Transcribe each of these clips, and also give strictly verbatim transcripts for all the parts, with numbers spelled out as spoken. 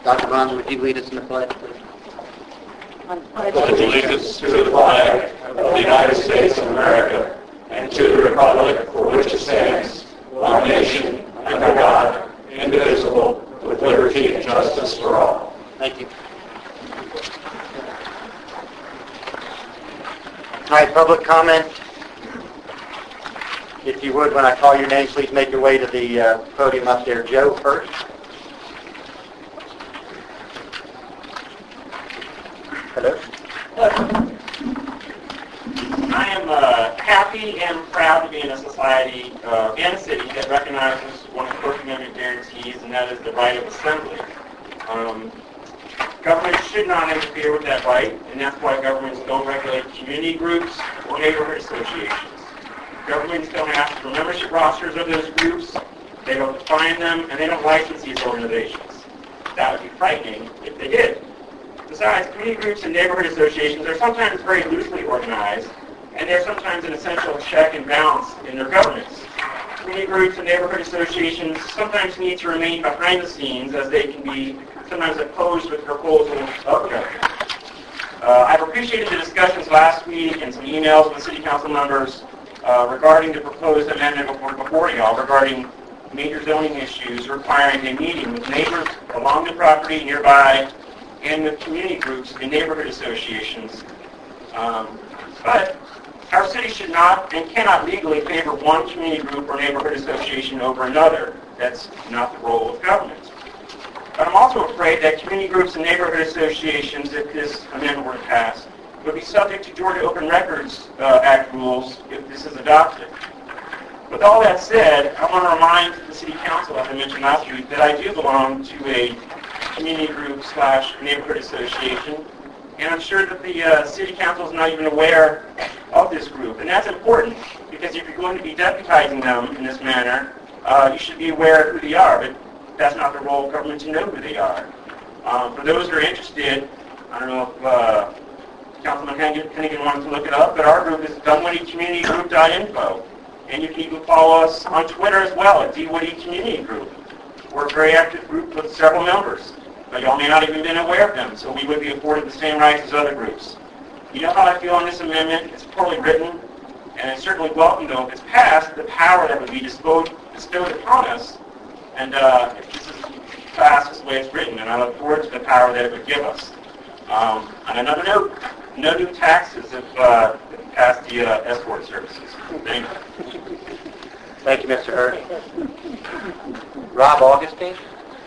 Doctor Bonds, would you lead us in the pledge, please? pledge allegiance to the flag of the United States of America and to the republic for which it stands, one nation, under God, indivisible, with liberty and justice for all. Thank you. All right, public comment. If you would, when I call your name, please make your way to the uh, podium up there. Joe first. Hello. I am uh, happy and proud to be in a society uh, and a city that recognizes one of the First Amendment guarantees, and that is the right of assembly. Um, government should not interfere with that right, and that's why governments don't regulate community groups or neighborhood associations. Governments don't ask for membership rosters of those groups, they don't define them, and they don't license these organizations. That would be frightening if they did. Besides, community groups and neighborhood associations are sometimes very loosely organized, and they're sometimes an essential check and balance in their governance. Community groups and neighborhood associations sometimes need to remain behind the scenes, as they can be sometimes opposed with proposals of government. Uh, I've appreciated the discussions last week and some emails with city council members uh, regarding the proposed amendment before, before y'all regarding major zoning issues requiring a meeting with neighbors along the property nearby and with community groups and neighborhood associations. Um, but our city should not and cannot legally favor one community group or neighborhood association over another. That's not the role of government. But I'm also afraid that community groups and neighborhood associations, if this amendment were to pass, would be subject to Georgia Open Records uh, Act rules if this is adopted. With all that said, I want to remind the City Council, as I mentioned last week, that I do belong to a community group slash neighborhood association, and I'm sure that the uh, City Council is not even aware of this group. And that's important, because if you're going to be deputizing them in this manner, uh, you should be aware of who they are, but that's not the role of government to know who they are. Um, for those who are interested, I don't know if uh, Councilman Hennigan wanted to look it up, but our group is dunwoody community group dot info. And you can even follow us on Twitter as well at D-Woody Community Group. We're a very active group with several members, but y'all may not even been aware of them, so we would be afforded the same rights as other groups. You know how I feel on this amendment? It's poorly written, and it's certainly welcome, though, if it's passed, the power that would be bestowed, bestowed upon us, and uh, if this is passed this way it's written, and I look forward to the power that it would give us. Um, on another note, no new taxes if uh, past the uh, escort services. Thank you. Thank you, Mister Hurd. Rob Augustine.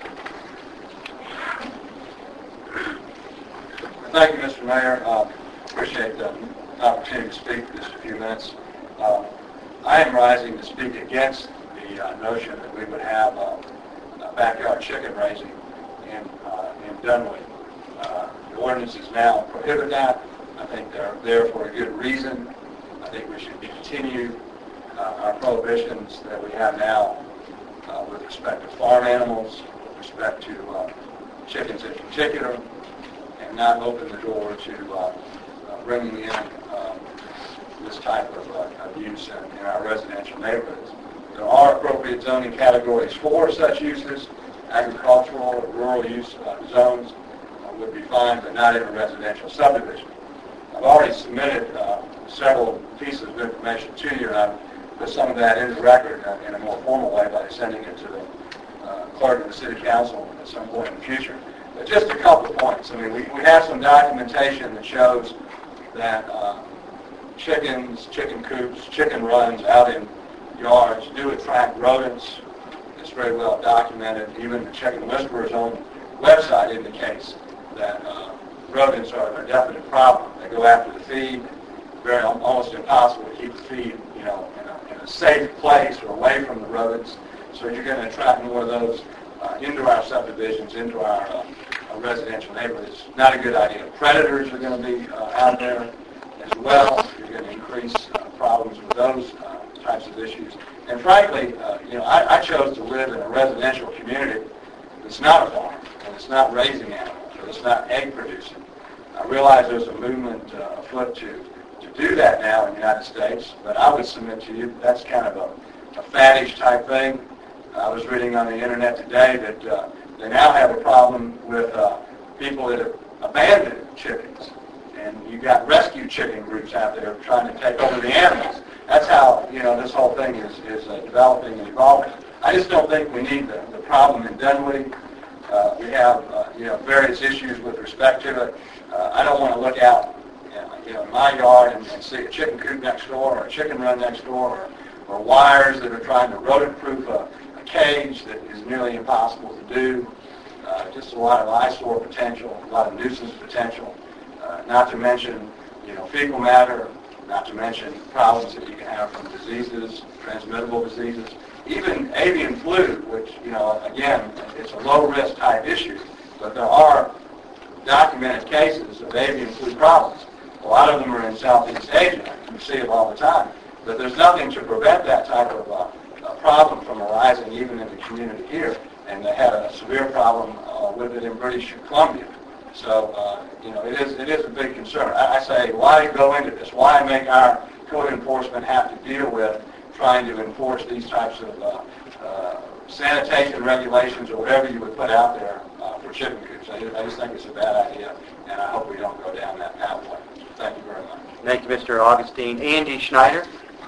Thank you, Mister Mayor. Uh, appreciate the opportunity to speak for just a few minutes. Uh, I am rising to speak against the uh, notion that we would have uh, a backyard chicken raising in, uh, in Dunwoody. Uh, the ordinances now prohibit that. I think they're there for a good reason. I think we should continue uh, our prohibitions that we have now uh, with respect to farm animals, with respect to uh, chickens in particular, and not open the door to uh, uh, bringing in uh, this type of uh, use in, in our residential neighborhoods. There are appropriate zoning categories for such uses. Agricultural or rural use uh, zones uh, would be fine, but not in a residential subdivision. I've already submitted uh, several pieces of information to you, and I've put some of that in the record uh, in a more formal way by sending it to the uh, clerk of the City Council at some point in the future. But just a couple of points. I mean, we, we have some documentation that shows that uh, chickens, chicken coops, chicken runs out in yards do attract rodents. It's very well documented. Even the Chicken Whisperer's own website indicates that uh, rodents are a definite problem. They go after the feed. Very almost impossible to keep the feed, you know, in a, in a safe place or away from the rodents. So you're going to attract more of those uh, into our subdivisions, into our uh, uh, residential neighborhoods. Not a good idea. Predators are going to be uh, out there as well. You're going to increase uh, problems with those uh, types of issues. And frankly, uh, you know, I, I chose to live in a residential community that's not a farm, and it's not raising animals, or it's not egg producing. I realize there's a movement uh, afoot to, to do that now in the United States, but I would submit to you that's kind of a, a faddish type thing. I was reading on the internet today that uh, they now have a problem with uh, people that have abandoned chickens. And you've got rescue chicken groups out there trying to take over the animals. That's how, you know, this whole thing is, is uh, developing and evolving. I just don't think we need the, the problem in Dunwoody. Uh, we have, uh, you know, various issues with respect to it. Uh, I don't want to look out, you know, in my yard and, and see a chicken coop next door or a chicken run next door or, or wires that are trying to rodent-proof a, a cage that is nearly impossible to do. Uh, just a lot of eyesore potential, a lot of nuisance potential. Uh, not to mention, you know, fecal matter, not to mention problems that you can have from diseases, transmittable diseases, even avian flu, which, you know, again, it's a low-risk type issue, but there are documented cases of avian flu problems. A lot of them are in Southeast Asia. You see it all the time. But there's nothing to prevent that type of uh, problem from arising even in the community here. And they had a severe problem uh, with it in British Columbia. So, uh, you know, it is it is a big concern. I, I say, why go into this? Why make our code enforcement have to deal with trying to enforce these types of uh, uh, sanitation regulations or whatever you would put out there uh, for chicken coops? I, I just think it's a bad idea, and I hope we don't go down that pathway. Thank you very much. Thank you, Mister Augustine. Andy Schneider.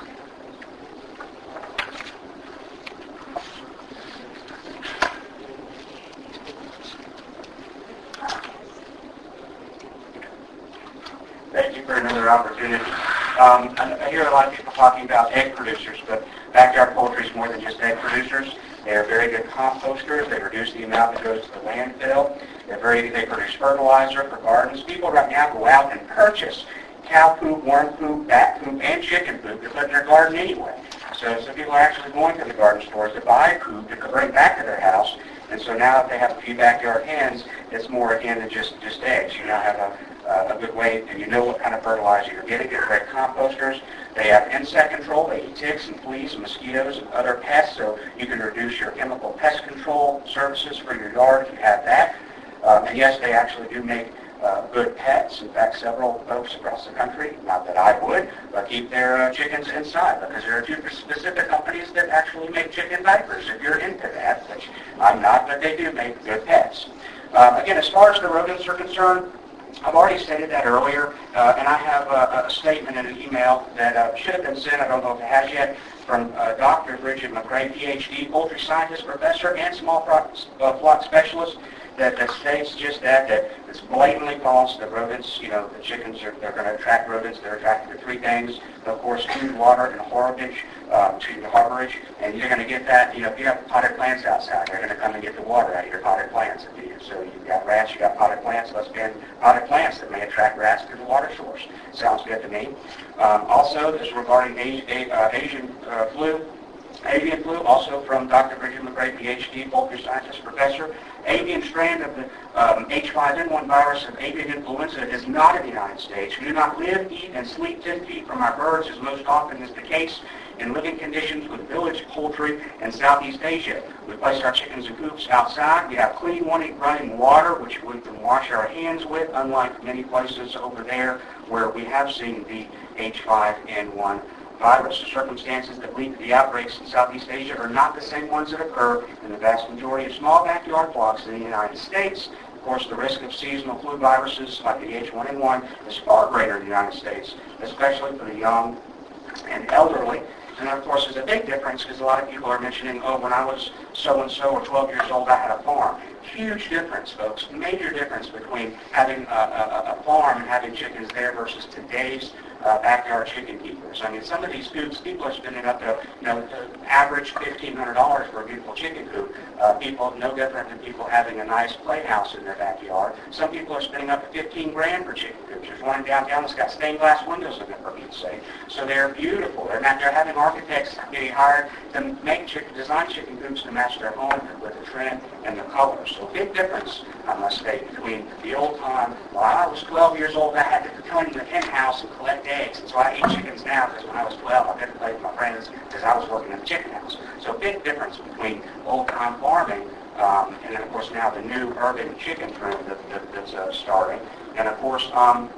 Thank you for another opportunity. Um, I, I hear a lot of people talking about egg producers, but backyard poultry is more than just egg producers. They are very good composters. They reduce the amount that goes to the landfill. They're very, they produce fertilizer for gardens. People right now go out and purchase cow poop, worm poop, bat poop, and chicken poop to put in their garden anyway. So some people are actually going to the garden stores to buy poop to bring back to their house. And so now if they have a few backyard hens, it's more again than just, just eggs. You now have a Uh, a good way, and you know what kind of fertilizer you're getting. They're great composters. They have insect control. They eat ticks and fleas and mosquitoes and other pests, so you can reduce your chemical pest control services for your yard if you have that. Um, and yes, they actually do make uh, good pets. In fact, several folks across the country, not that I would, but keep their uh, chickens inside, because there are two specific companies that actually make chicken diapers, if you're into that, which I'm not, but they do make good pets. Um, again, as far as the rodents are concerned, I've already stated that earlier, uh, and I have a, a statement in an email that uh, should have been sent, I don't know if it has yet, from uh, Doctor Bridget McRae, P H D, poultry scientist, professor, and small flock, uh, flock specialist, that, that states just that, that it's blatantly false that rodents, you know, the chickens, are they're going to attract rodents. They're attracted to three things, of course, food, water, and harborage, um, to the harborage, and you're going to get that, you know, if you have potted plants outside, they're going to come and get the water out of your potted plants. If you, so you've got rats, you've got potted plants, let's ban potted plants that may attract rats to the water source. Sounds good to me. Um, also, this is regarding a, a, uh, Asian uh, flu. Avian flu, also from Doctor Bridget McRae, P H D, poultry scientist, professor. Avian strand of the um, H five N one virus of avian influenza is not in the United States. We do not live, eat, and sleep ten feet from our birds, as most often is the case in living conditions with village poultry in Southeast Asia. We place our chickens in coops outside. We have clean running water, which we can wash our hands with, unlike many places over there where we have seen the H five N one virus. The circumstances that lead to the outbreaks in Southeast Asia are not the same ones that occur in the vast majority of small backyard flocks in the United States. Of course, the risk of seasonal flu viruses like the H one N one is far greater in the United States, especially for the young and elderly. And of course, there's a big difference because a lot of people are mentioning, oh, when I was so-and-so or twelve years old, I had a farm. Huge difference, folks. Major difference between having a, a, a farm and having chickens there versus today's uh, backyard chicken keepers. I mean, some of these coops, people are spending up to, you know, average fifteen hundred dollars for a beautiful chicken coop. Uh, people, no different than people having a nice playhouse in their backyard. Some people are spending up to fifteen grand for chicken coops. There's one in downtown that's got stained glass windows in it, for Pete's sake. So they're beautiful. They're not, they're having architects getting hired to make chicken, design chicken coops to match their home with the trim and the colors. So big difference, I must say, between the old time. When I was twelve years old, I had to come in the hen house and collect eggs. And so I eat chickens now because when I was twelve, I couldn't play with my friends because I was working in the chicken house. So big difference between old-time farming um, and then, of course, now the new urban chicken trend that, that, that's uh, starting. And, of course, um,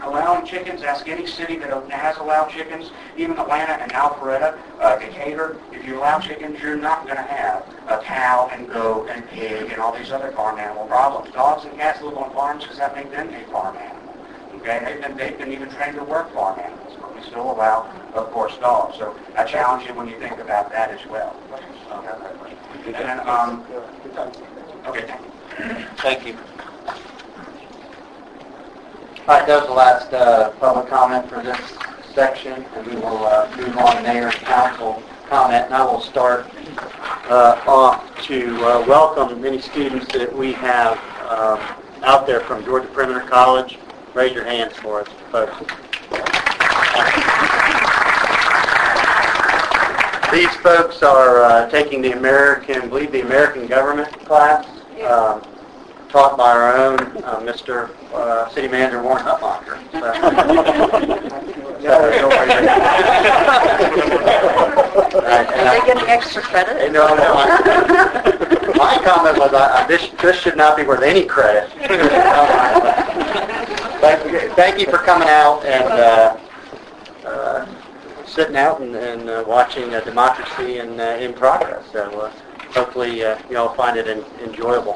allowing chickens. Ask any city that has allowed chickens, even Atlanta and Alpharetta, uh, Decatur. If you allow chickens, you're not going to have a cow and goat and pig and all these other farm animal problems. Dogs and cats live on farms because that makes them a farm animal. Okay, they've been, they've been even trained to work farm animals, but we still allow, of course, dogs. So I challenge you when you think about that as well. Um, and then, um, okay, thank you. Thank you. All right, that was the last uh, public comment for this section, and we will uh, move on to mayor and council comment, and I will start uh, off to uh, welcome many students that we have um, out there from Georgia Perimeter College. Raise your hands for us, folks. These folks are uh, taking the American, I believe the American government class, um, taught by our own uh, Mister Uh, City Manager Warren Hutmacher. Are they getting extra credit? No, no, my, my comment was uh, this, this should not be worth any credit. Thank, thank you for coming out and uh, uh, sitting out and, and uh, watching uh, democracy in, uh, in progress. So uh, hopefully uh, you all find it in, enjoyable.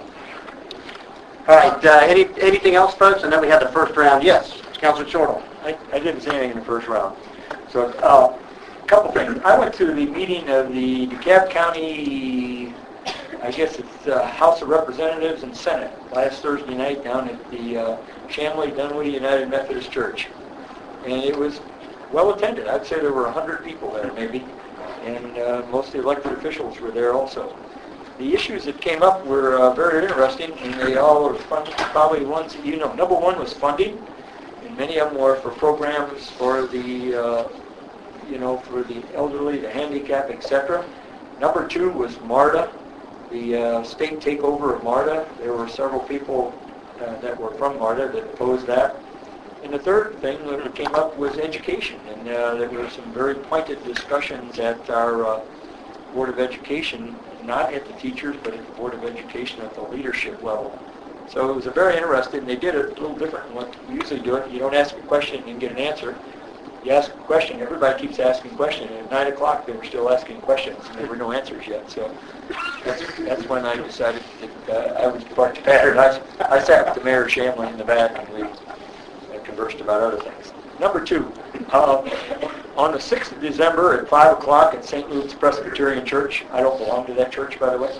All right, uh, any, anything else, folks? I know we had the first round. Yes, Councilor Chortle. I, I didn't say anything in the first round. So uh, a couple things. I went to the meeting of the DeKalb County, I guess it's uh, House of Representatives and Senate last Thursday night down at the uh, Chamblee Dunwoody United Methodist Church. And it was well attended. I'd say there were one hundred people there maybe. And uh, most of the elected officials were there also. The issues that came up were uh, very interesting, and they all were fun, probably ones that you know. Number one was funding, and many of them were for programs for the, uh, you know, for the elderly, the handicapped, et cetera. Number two was MARTA, the uh, state takeover of MARTA. There were several people uh, that were from MARTA that opposed that. And the third thing that came up was education, and uh, there were some very pointed discussions at our uh, Board of Education, not at the teachers, but at the Board of Education at the leadership level. So it was a very interesting, they did it a little different than what we usually do it. You don't ask a question and get an answer. You ask a question, everybody keeps asking questions, and at nine o'clock they were still asking questions, and there were no answers yet. So that's, that's when I decided that uh, I was part better. I, I sat with the Mayor of Chamblee in the back, and we uh, conversed about other things. Number two, uh, on the sixth of December at five o'clock at Saint Luke's Presbyterian Church, I don't belong to that church, by the way,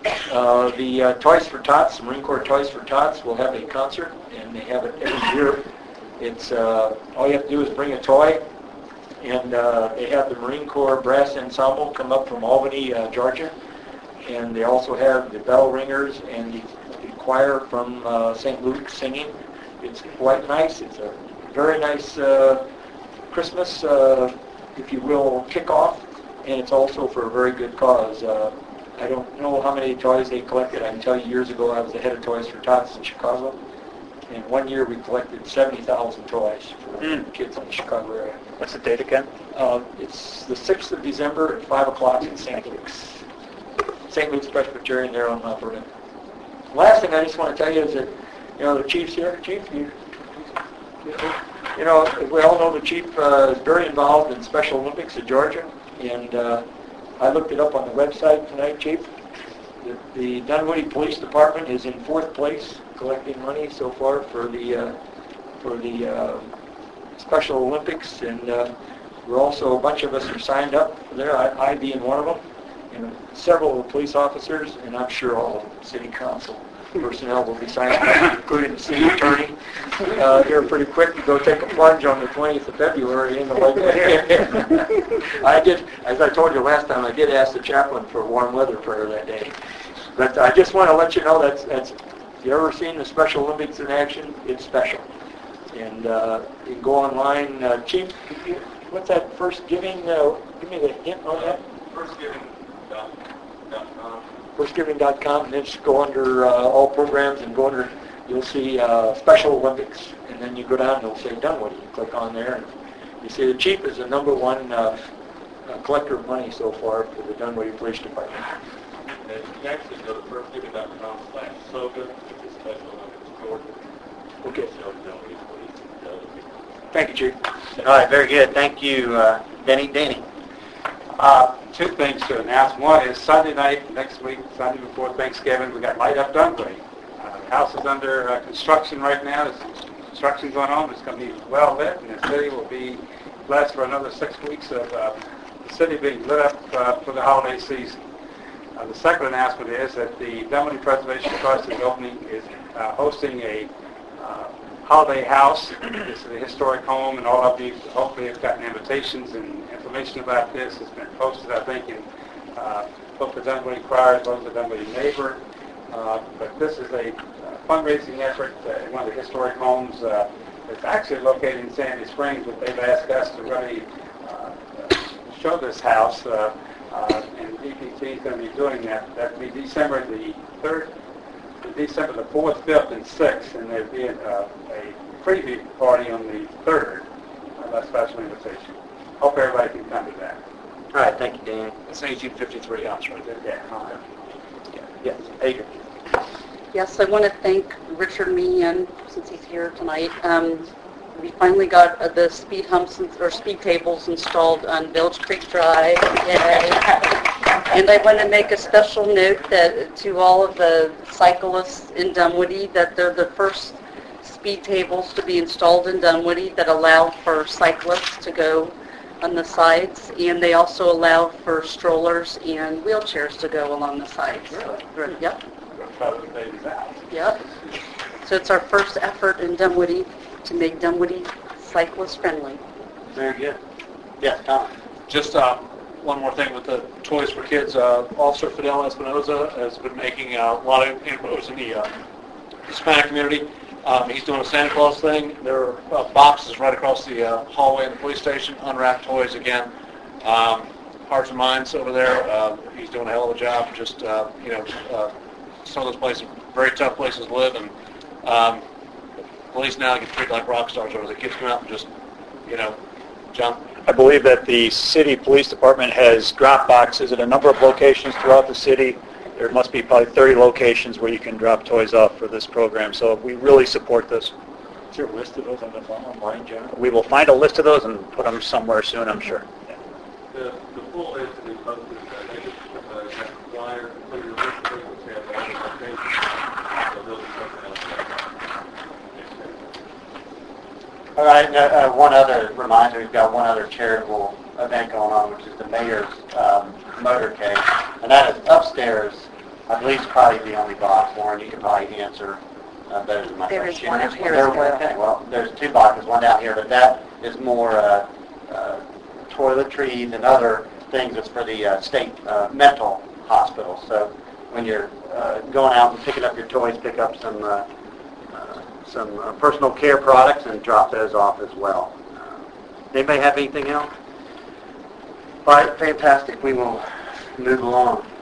uh, the uh, Toys for Tots, the Marine Corps Toys for Tots, will have a concert, and they have it every year. It's uh, all you have to do is bring a toy, and uh, they have the Marine Corps Brass Ensemble come up from Albany, uh, Georgia, and they also have the bell ringers and the, the choir from uh, Saint Luke singing. It's quite nice. It's a very nice uh, Christmas, uh, if you will, kickoff, and it's also for a very good cause. Uh, I don't know how many toys they collected. I can tell you years ago I was the head of Toys for Tots in Chicago, and one year we collected seventy thousand toys for mm. kids in the Chicago area. What's the date again? Uh, it's the sixth of December at five o'clock in Saint Luke's. Saint Luke's Presbyterian there on Mount Vernon. Last thing I just want to tell you is that, you know, the Chief's here. Chief, you, you know, we all know the Chief uh, is very involved in Special Olympics at Georgia, and uh, I looked it up on the website tonight, Chief. The, the Dunwoody Police Department is in fourth place, collecting money so far for the uh, for the uh, Special Olympics, and uh, we're also, a bunch of us are signed up for there, I, I being one of them, and several of the police officers, and I'm sure all of the city council personnel will be signing up, including the city attorney. Uh, here pretty quick to go take a plunge on the twentieth of February in the lake. I did, as I told you last time, I did ask the chaplain for warm weather prayer that day. But I just want to let you know that's, that's if you've ever seen the Special Olympics in action, it's special. And uh, you can go online. Uh, Chief, what's that first giving? Uh, give me the hint on that. first giving dot com. first giving dot com, and then just go under uh, all programs and go under, you'll see uh, Special Olympics, and then you go down and it'll say Dunwoody. You click on there, and you see the Chief is the number one uh, uh, collector of money so far for the Dunwoody Police Department. And you can actually go to first giving dot com slash SOGA, which is Special Olympics Georgia. Okay. Thank you, Chief. All right, very good. Thank you, uh, Denny. Danny. Uh, two things to announce. One is Sunday night, next week, Sunday before Thanksgiving, we got Light Up Dunwoody. Uh, the house is under uh, construction right now. There's construction going on. It's going to be well lit, and the city will be blessed for another six weeks of uh, the city being lit up uh, for the holiday season. Uh, the second announcement is that the Dunwoody Preservation Trust is opening, is uh, hosting a uh, holiday house. This is a historic home, and all of you hopefully have gotten invitations and information about this. It's been posted, I think, in uh, both the Dunwoody Crier as well as the Dunwoody Neighbor. Uh, but this is a uh, fundraising effort uh, in one of the historic homes. Uh, it's actually located in Sandy Springs, but they've asked us to really uh, show this house, uh, uh, and D P T is going to be doing that. That will be December the third, December the fourth, fifth, and sixth, and there'll be a, uh, a preview party on the third. Uh, that's special invitation. Hope everybody can come to that. All right, thank you, Dan. It's eighteen fifty-three house right there. Yeah. Yes, Adrian. Yes, I want to thank Richard Meehan, since he's here tonight. Um, we finally got uh, the speed humps and, or speed tables installed on Village Creek Drive. Yay. And I want to make a special note that to all of the cyclists in Dunwoody that they're the first speed tables to be installed in Dunwoody that allow for cyclists to go on the sides, and they also allow for strollers and wheelchairs to go along the sides. Really? Yep. Throw the babies out. Yep. So it's our first effort in Dunwoody to make Dunwoody cyclist friendly. Very good. Yes, Tom. Just uh, one more thing with the Toys for Kids. Uh, Officer Fidel Espinoza has been making uh, a lot of inroads in the uh, Hispanic community. Um, he's doing a Santa Claus thing. There are uh, boxes right across the uh, hallway in the police station, unwrapped toys again. Um, Hearts and Minds over there. Uh, he's doing a hell of a job. Just, uh, you know, uh, some of those places, very tough places to live, and um, police now get treated like rock stars over. The kids come out and just, you know, jump. I believe that the city police department has drop boxes at a number of locations throughout the city. There must be probably thirty locations where you can drop toys off for this program, so we really support this. Is there a list of those on the online, John? We will find a list of those and put them somewhere soon, I'm sure. Yeah. The, the full list will be posted. I think it's uh, got the flyer, so your list of things will have all the locations. So there'll be something else. All right, uh, uh, one other reminder, we've got one other charitable event going on, which is the mayor's um, motorcade, and that is upstairs. I believe it's probably the only box, Warren. You can probably answer uh, better than myself. There is one up here There- as well. Okay, well, there's two boxes, one down here, but that is more uh, uh, toiletries and other things. That's for the uh, state uh, mental hospital. So when you're uh, going out and picking up your toys, pick up some uh, uh, some uh, personal care products and drop those off as well. Uh, anybody have anything else? All right, fantastic. We will move along.